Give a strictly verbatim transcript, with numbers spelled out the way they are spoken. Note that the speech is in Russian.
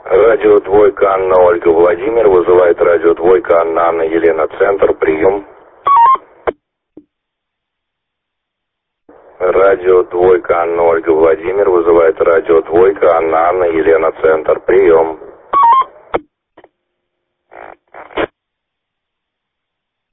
Радио двойка Анна Ольга Владимир, вызывает радио двойка Анна Анна Елена, центр, прием. Радио двойка Анна Ольга Владимир, вызывает радио